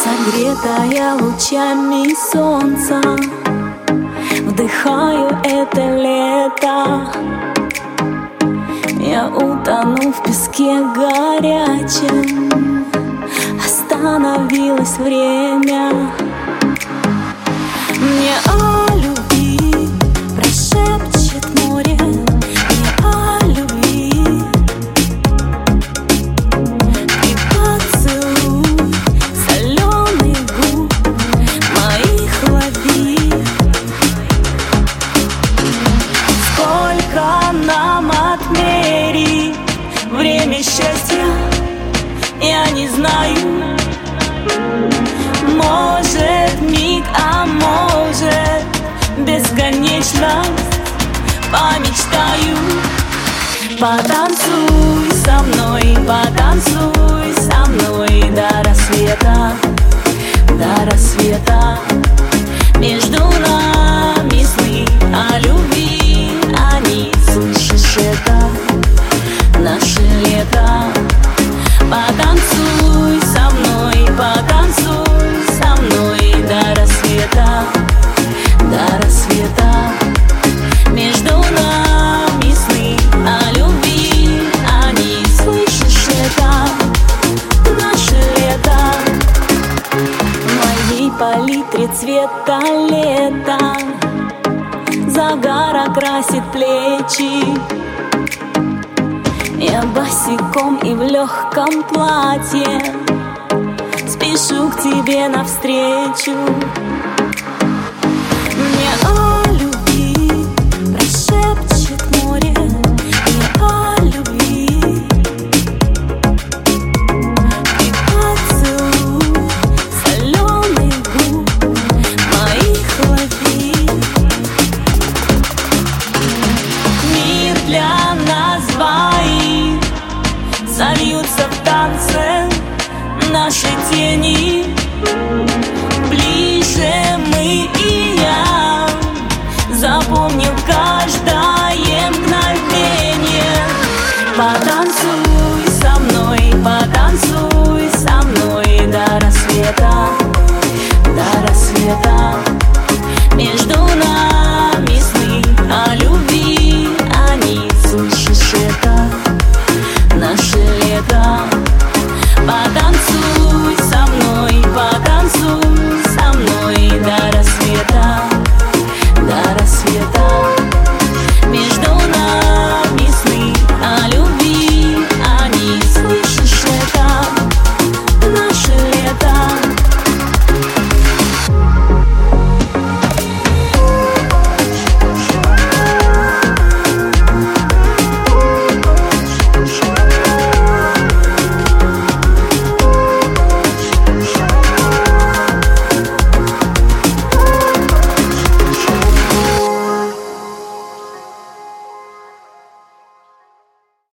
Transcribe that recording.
Согретая лучами солнца, вдыхаю это лето. Я утону в песке горячем, остановилось время. Мне о любви прошепчет море, мне о любви. И поцелуй соленый губ моих лови. Сколько нам отмерить время счастья, я не знаю. Может миг, а может бесконечно. Помечтаю. Потанцуй со мной, потанцуй со мной до рассвета, до рассвета. Между нами сны о любви, они, слышишь это, наше лето. Потанцуй со мной, потанцуй со мной до рассвета, до рассвета. Между нами сны о любви, они, слышишь это, наше лето. В моей палитре цвета лета загар окрасит плечи. Я босиком и в легком платье спешу к тебе навстречу. Мне о любви прошепчет море, мне о любви. И поцелуй соленый губ моих лови. Мир для нас двоих сольются в танце наши тени. Ближе мы